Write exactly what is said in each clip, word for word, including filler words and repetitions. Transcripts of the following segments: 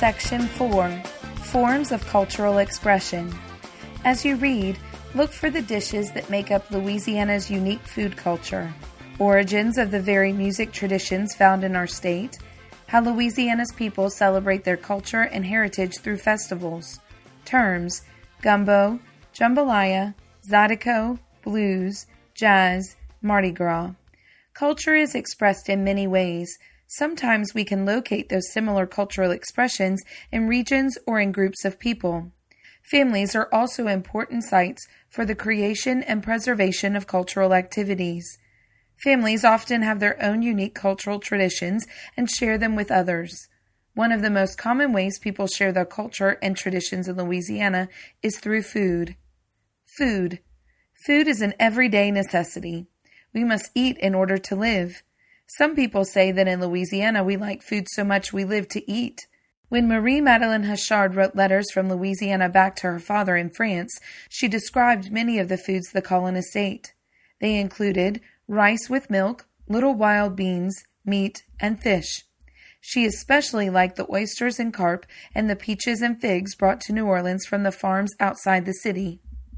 Section four, Forms of Cultural Expression. As you read, look for the dishes that make up Louisiana's unique food culture, origins of the very music traditions found in our state, how Louisiana's people celebrate their culture and heritage through festivals, terms, gumbo, jambalaya, zydeco, blues, jazz, Mardi Gras. Culture is expressed in many ways. Sometimes we can locate those similar cultural expressions in regions or in groups of people. Families are also important sites for the creation and preservation of cultural activities. Families often have their own unique cultural traditions and share them with others. One of the most common ways people share their culture and traditions in Louisiana is through food. Food. Food is an everyday necessity. We must eat in order to live. Some people say that in Louisiana we like food so much we live to eat. When Marie Madeleine Hachard wrote letters from Louisiana back to her father in France, she described many of the foods the colonists ate. They included rice with milk, little wild beans, meat, and fish. She especially liked the oysters and carp and the peaches and figs brought to New Orleans from the farms outside the city.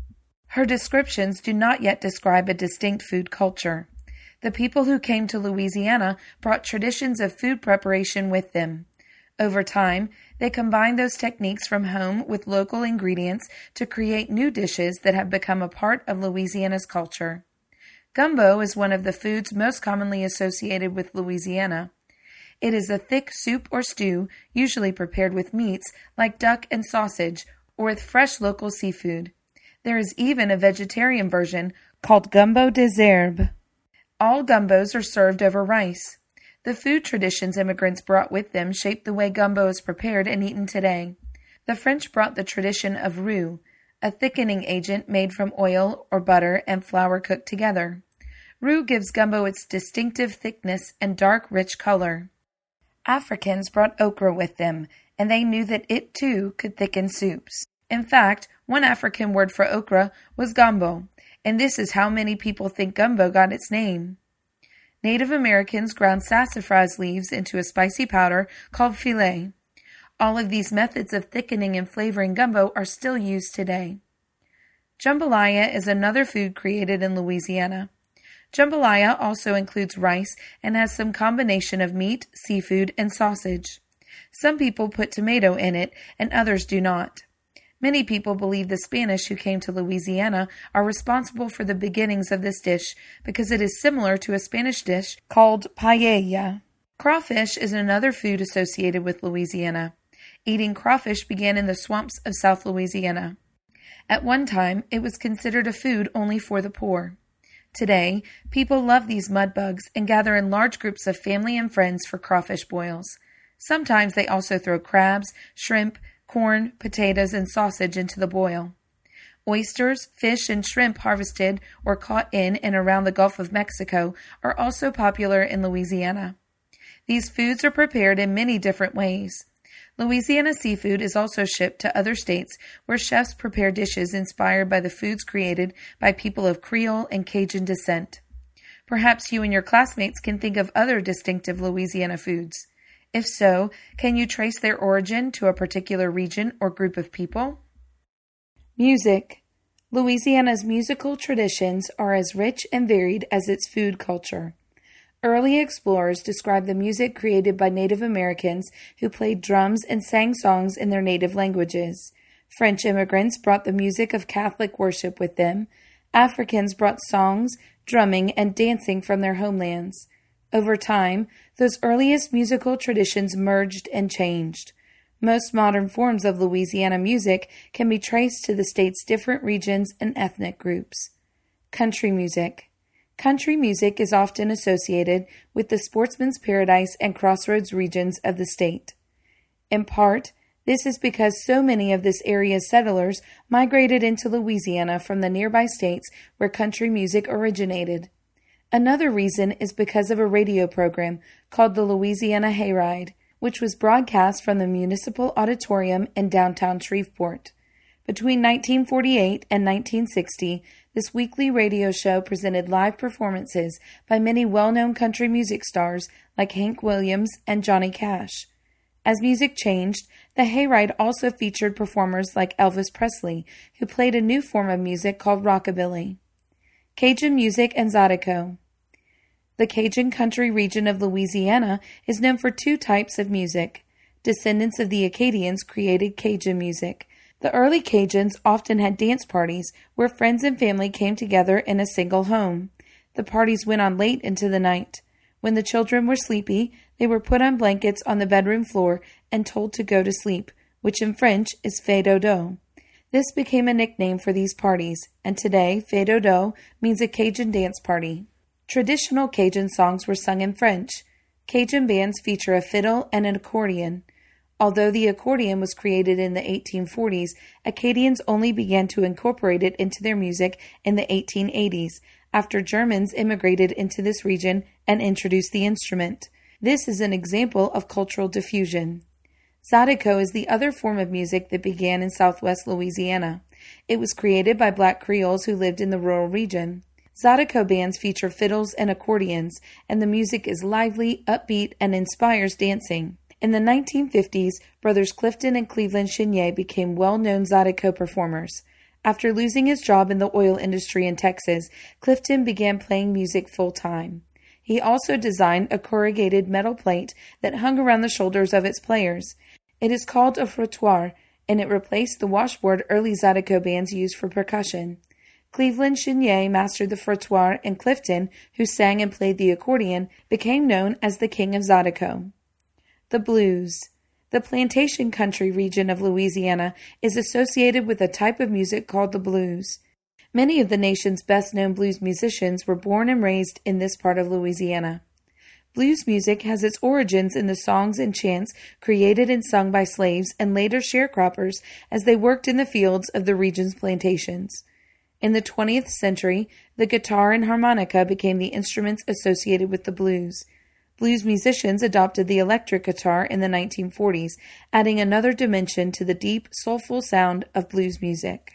Her descriptions do not yet describe a distinct food culture. The people who came to Louisiana brought traditions of food preparation with them. Over time, they combined those techniques from home with local ingredients to create new dishes that have become a part of Louisiana's culture. Gumbo is one of the foods most commonly associated with Louisiana. It is a thick soup or stew, usually prepared with meats like duck and sausage, or with fresh local seafood. There is even a vegetarian version called gumbo des herbes. All gumbos are served over rice. The food traditions immigrants brought with them shaped the way gumbo is prepared and eaten today. The French brought the tradition of roux, a thickening agent made from oil or butter and flour cooked together. Roux gives gumbo its distinctive thickness and dark, rich color. Africans brought okra with them, and they knew that it too could thicken soups. In fact, one African word for okra was gombo, and this is how many people think gumbo got its name. Native Americans ground sassafras leaves into a spicy powder called filet. All of these methods of thickening and flavoring gumbo are still used today. Jambalaya is another food created in Louisiana. Jambalaya also includes rice and has some combination of meat, seafood, and sausage. Some people put tomato in it, and others do not. Many people believe the Spanish who came to Louisiana are responsible for the beginnings of this dish because it is similar to a Spanish dish called paella. Crawfish is another food associated with Louisiana. Eating crawfish began in the swamps of South Louisiana. At one time, it was considered a food only for the poor. Today, people love these mud bugs and gather in large groups of family and friends for crawfish boils. Sometimes they also throw crabs, shrimp, corn, potatoes, and sausage into the boil. Oysters, fish, and shrimp harvested or caught in and around the Gulf of Mexico are also popular in Louisiana. These foods are prepared in many different ways. Louisiana seafood is also shipped to other states where chefs prepare dishes inspired by the foods created by people of Creole and Cajun descent. Perhaps you and your classmates can think of other distinctive Louisiana foods. If so, can you trace their origin to a particular region or group of people? Music. Louisiana's musical traditions are as rich and varied as its food culture. Early explorers described the music created by Native Americans who played drums and sang songs in their native languages. French immigrants brought the music of Catholic worship with them. Africans brought songs, drumming, and dancing from their homelands. Over time, those earliest musical traditions merged and changed. Most modern forms of Louisiana music can be traced to the state's different regions and ethnic groups. Country music. Country music is often associated with the Sportsman's Paradise and Crossroads regions of the state. In part, this is because so many of this area's settlers migrated into Louisiana from the nearby states where country music originated. Another reason is because of a radio program called the Louisiana Hayride, which was broadcast from the Municipal Auditorium in downtown Shreveport. Between nineteen forty-eight and nineteen sixty, this weekly radio show presented live performances by many well-known country music stars like Hank Williams and Johnny Cash. As music changed, the hayride also featured performers like Elvis Presley, who played a new form of music called rockabilly. Cajun music and Zydeco. The Cajun country region of Louisiana is known for two types of music. Descendants of the Acadians created Cajun music. The early Cajuns often had dance parties where friends and family came together in a single home. The parties went on late into the night. When the children were sleepy, they were put on blankets on the bedroom floor and told to go to sleep, which in French is fée dodo. This became a nickname for these parties, and today fée dodo means a Cajun dance party. Traditional Cajun songs were sung in French. Cajun bands feature a fiddle and an accordion. Although the accordion was created in the eighteen forties, Acadians only began to incorporate it into their music in the eighteen eighties, after Germans immigrated into this region and introduced the instrument. This is an example of cultural diffusion. Zydeco is the other form of music that began in southwest Louisiana. It was created by black Creoles who lived in the rural region. Zydeco bands feature fiddles and accordions, and the music is lively, upbeat, and inspires dancing. In the nineteen fifties, brothers Clifton and Cleveland Chenier became well-known Zydeco performers. After losing his job in the oil industry in Texas, Clifton began playing music full-time. He also designed a corrugated metal plate that hung around the shoulders of its players. It is called a frottoir, and it replaced the washboard early Zydeco bands used for percussion. Cleveland Chenier mastered the frottoir, and Clifton, who sang and played the accordion, became known as the King of Zydeco. The blues. The plantation country region of Louisiana is associated with a type of music called the blues. Many of the nation's best-known blues musicians were born and raised in this part of Louisiana. Blues music has its origins in the songs and chants created and sung by slaves and later sharecroppers as they worked in the fields of the region's plantations. In the twentieth century, the guitar and harmonica became the instruments associated with the blues. Blues musicians adopted the electric guitar in the nineteen forties, adding another dimension to the deep, soulful sound of blues music.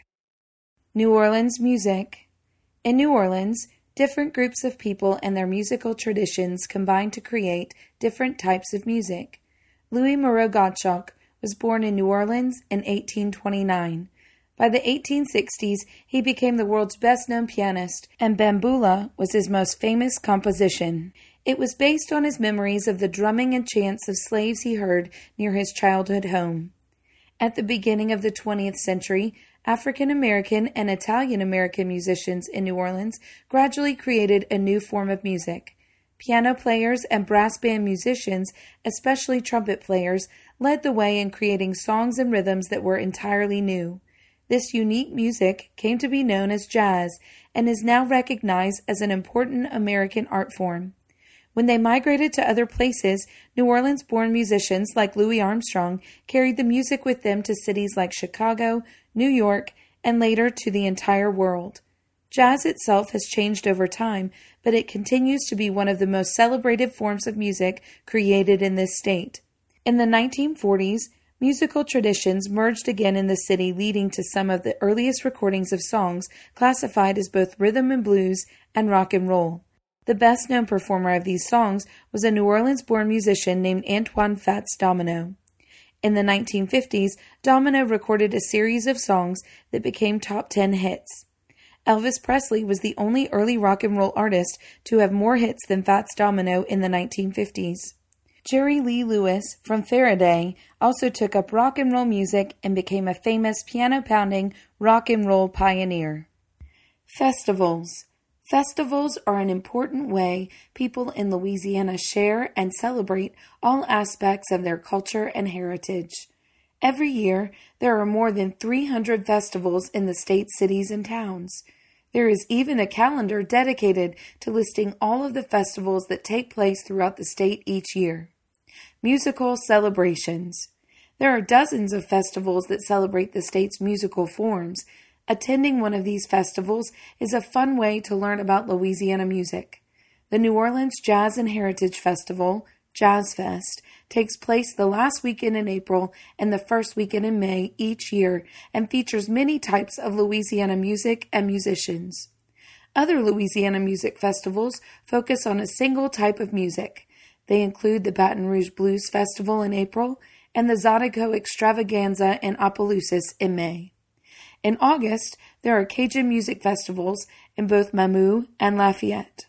New Orleans music. In New Orleans, different groups of people and their musical traditions combine to create different types of music. Louis Moreau Gottschalk was born in New Orleans in eighteen twenty-nine. By the eighteen sixties, he became the world's best-known pianist, and Bamboula was his most famous composition. It was based on his memories of the drumming and chants of slaves he heard near his childhood home. At the beginning of the twentieth century, African-American and Italian-American musicians in New Orleans gradually created a new form of music. Piano players and brass band musicians, especially trumpet players, led the way in creating songs and rhythms that were entirely new. This unique music came to be known as jazz and is now recognized as an important American art form. When they migrated to other places, New Orleans-born musicians like Louis Armstrong carried the music with them to cities like Chicago, New York, and later to the entire world. Jazz itself has changed over time, but it continues to be one of the most celebrated forms of music created in this state. In the nineteen forties, musical traditions merged again in the city, leading to some of the earliest recordings of songs classified as both rhythm and blues and rock and roll. The best-known performer of these songs was a New Orleans-born musician named Antoine Fats Domino. In the nineteen fifties, Domino recorded a series of songs that became top ten hits. Elvis Presley was the only early rock and roll artist to have more hits than Fats Domino in the nineteen fifties. Jerry Lee Lewis from Faraday also took up rock and roll music and became a famous piano-pounding rock and roll pioneer. Festivals. Festivals are an important way people in Louisiana share and celebrate all aspects of their culture and heritage. Every year, there are more than three hundred festivals in the state's cities and towns. There is even a calendar dedicated to listing all of the festivals that take place throughout the state each year. Musical celebrations. There are dozens of festivals that celebrate the state's musical forms. Attending one of these festivals is a fun way to learn about Louisiana music. The New Orleans Jazz and Heritage Festival, Jazz Fest, takes place the last weekend in April and the first weekend in May each year and features many types of Louisiana music and musicians. Other Louisiana music festivals focus on a single type of music. They include the Baton Rouge Blues Festival in April and the Zydeco Extravaganza in Opelousas in May. In August, there are Cajun music festivals in both Mamou and Lafayette.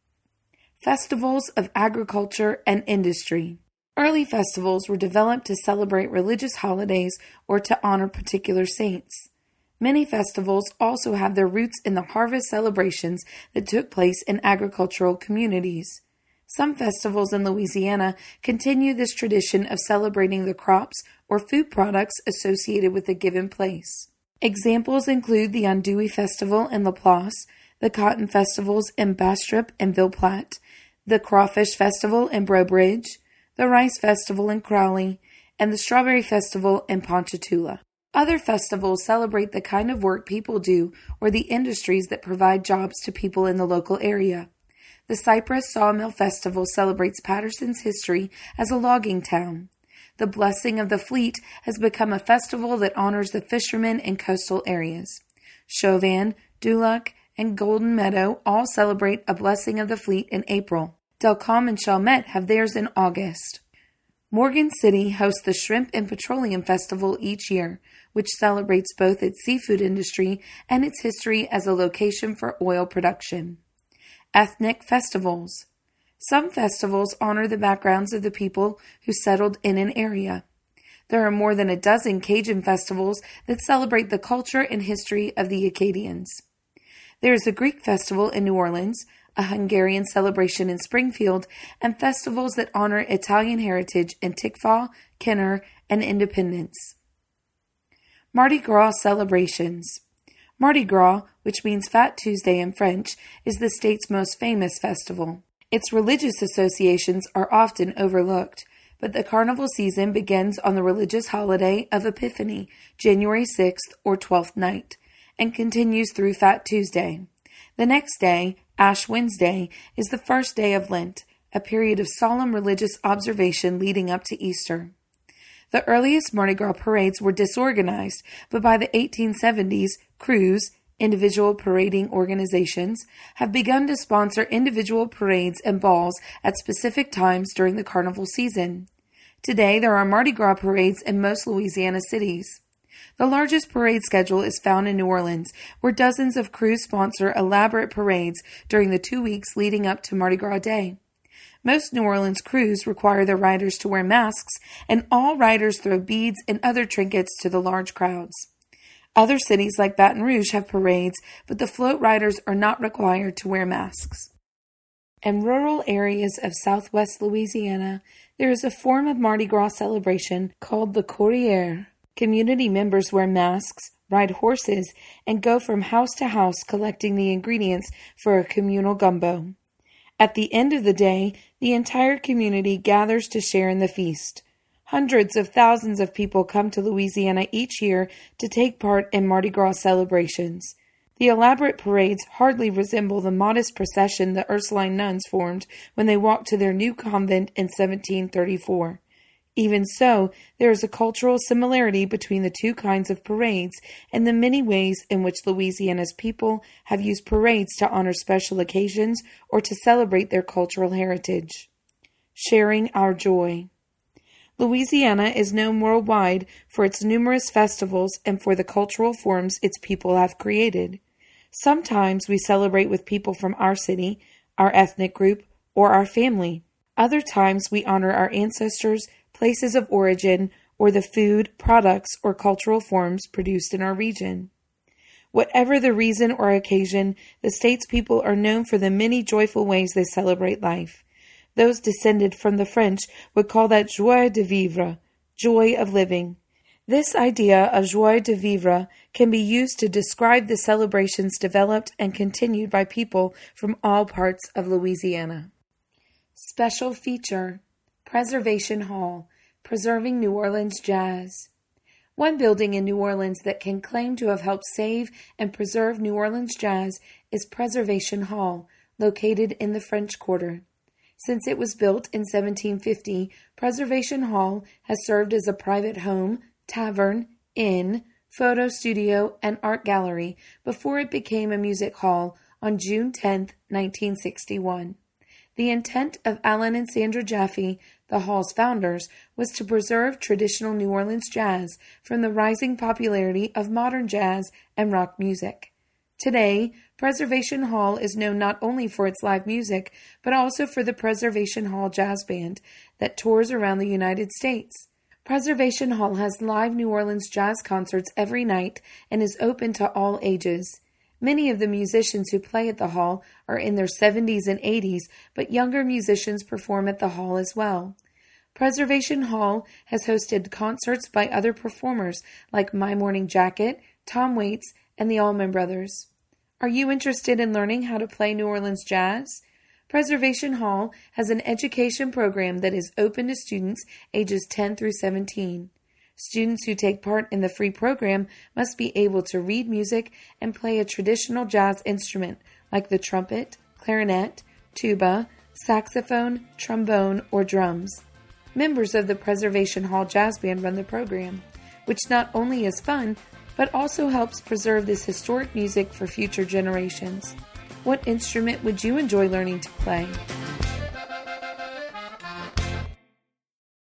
Festivals of agriculture and industry. Early festivals were developed to celebrate religious holidays or to honor particular saints. Many festivals also have their roots in the harvest celebrations that took place in agricultural communities. Some festivals in Louisiana continue this tradition of celebrating the crops or food products associated with a given place. Examples include the Andouille Festival in Laplace, the Cotton Festivals in Bastrop and Ville Platte, the Crawfish Festival in Breaux Bridge, the Rice Festival in Crowley, and the Strawberry Festival in Ponchatoula. Other festivals celebrate the kind of work people do or the industries that provide jobs to people in the local area. The Cypress Sawmill Festival celebrates Patterson's history as a logging town. The Blessing of the Fleet has become a festival that honors the fishermen in coastal areas. Chauvin, Dulac, and Golden Meadow all celebrate a Blessing of the Fleet in April. Delcombe and Chalmette have theirs in August. Morgan City hosts the Shrimp and Petroleum Festival each year, which celebrates both its seafood industry and its history as a location for oil production. Ethnic festivals. Some festivals honor the backgrounds of the people who settled in an area. There are more than a dozen Cajun festivals that celebrate the culture and history of the Acadians. There is a Greek festival in New Orleans, a Hungarian celebration in Springfield, and festivals that honor Italian heritage in Tickfaw, Kenner, and Independence. Mardi Gras celebrations. Mardi Gras, which means Fat Tuesday in French, is the state's most famous festival. Its religious associations are often overlooked, but the carnival season begins on the religious holiday of Epiphany, January sixth or twelfth night, and continues through Fat Tuesday. The next day, Ash Wednesday, is the first day of Lent, a period of solemn religious observation leading up to Easter. The earliest Mardi Gras parades were disorganized, but by the eighteen seventies, crews, individual parading organizations, have begun to sponsor individual parades and balls at specific times during the carnival season. Today, there are Mardi Gras parades in most Louisiana cities. The largest parade schedule is found in New Orleans, where dozens of crews sponsor elaborate parades during the two weeks leading up to Mardi Gras Day. Most New Orleans crews require their riders to wear masks, and all riders throw beads and other trinkets to the large crowds. Other cities like Baton Rouge have parades, but the float riders are not required to wear masks. In rural areas of southwest Louisiana, there is a form of Mardi Gras celebration called the Courrière. Community members wear masks, ride horses, and go from house to house collecting the ingredients for a communal gumbo. At the end of the day, the entire community gathers to share in the feast. Hundreds of thousands of people come to Louisiana each year to take part in Mardi Gras celebrations. The elaborate parades hardly resemble the modest procession the Ursuline nuns formed when they walked to their new convent in seventeen thirty-four. Even so, there is a cultural similarity between the two kinds of parades and the many ways in which Louisiana's people have used parades to honor special occasions or to celebrate their cultural heritage. Sharing our joy. Louisiana is known worldwide for its numerous festivals and for the cultural forms its people have created. Sometimes we celebrate with people from our city, our ethnic group, or our family. Other times we honor our ancestors, places of origin, or the food, products, or cultural forms produced in our region. Whatever the reason or occasion, the state's people are known for the many joyful ways they celebrate life. Those descended from the French would call that joie de vivre, joy of living. This idea of joie de vivre can be used to describe the celebrations developed and continued by people from all parts of Louisiana. Special feature: Preservation Hall, preserving New Orleans jazz. One building in New Orleans that can claim to have helped save and preserve New Orleans jazz is Preservation Hall, located in the French Quarter. Since it was built in seventeen fifty, Preservation Hall has served as a private home, tavern, inn, photo studio, and art gallery before it became a music hall on June tenth, nineteen sixty-one. The intent of Alan and Sandra Jaffe, the Hall's founders, was to preserve traditional New Orleans jazz from the rising popularity of modern jazz and rock music. Today, Preservation Hall is known not only for its live music, but also for the Preservation Hall Jazz Band that tours around the United States. Preservation Hall has live New Orleans jazz concerts every night and is open to all ages. Many of the musicians who play at the Hall are in their seventies and eighties, but younger musicians perform at the Hall as well. Preservation Hall has hosted concerts by other performers like My Morning Jacket, Tom Waits, and the Allman Brothers. Are you interested in learning how to play New Orleans jazz? Preservation Hall has an education program that is open to students ages ten through seventeen. Students who take part in the free program must be able to read music and play a traditional jazz instrument like the trumpet, clarinet, tuba, saxophone, trombone, or drums. Members of the Preservation Hall Jazz Band run the program, which not only is fun, but also helps preserve this historic music for future generations. What instrument would you enjoy learning to play?